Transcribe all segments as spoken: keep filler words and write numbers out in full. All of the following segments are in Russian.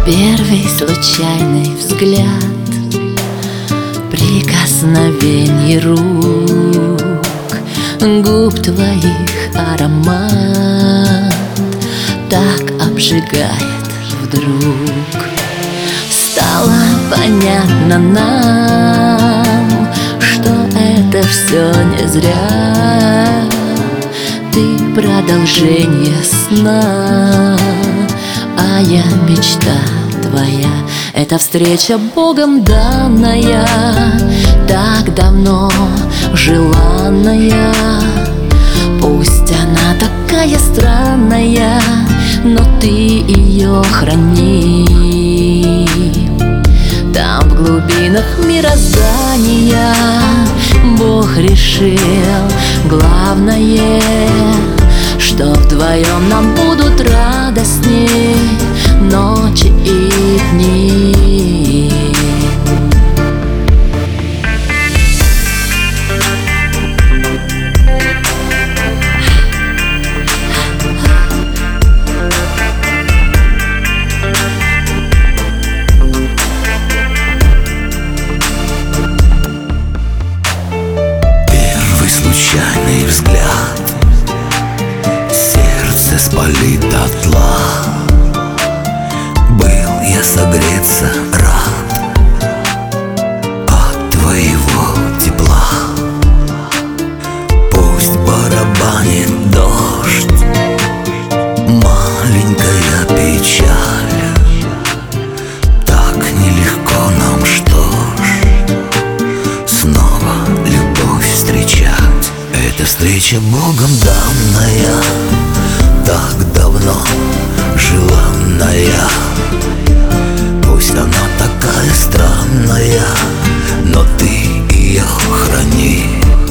Первый случайный взгляд, прикосновение рук, губ твоих аромат так обжигает вдруг. Стало понятно нам, что это все не зря. Ты продолжение сна, а я мечта твоя. Эта встреча Богом данная, так давно желанная. Пусть она такая странная, но ты ее храни. Там в глубинах мироздания Бог решил главное, что вдвоем нам будут радостней ночи и дни. Первый случайный взгляд, сердце спалит дотла. Был я согреться рад от твоего тепла. Пусть барабанит дождь, маленькая печаль. Так нелегко нам, что ж, снова любовь встречать. Эта встреча Богом данная, так давно желанная. Пусть она такая странная, но ты ее храни.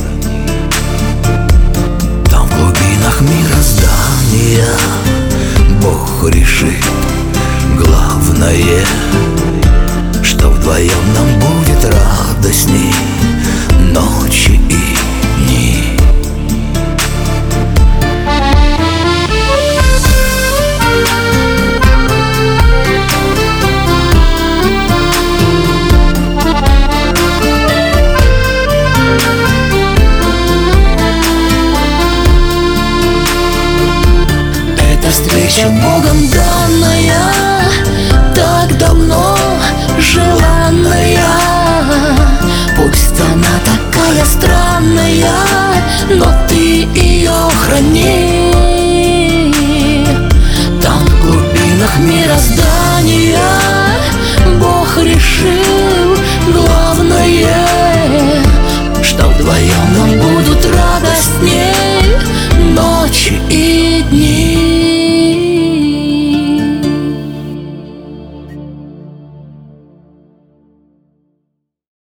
Там в глубинах мироздания Бог решит главное, что вдвоем нам будет радостней ночи и дни. Встреча Богом данная, так давно желанная. Пусть она такая странная, но ты ее храни. Там в глубинах мироздания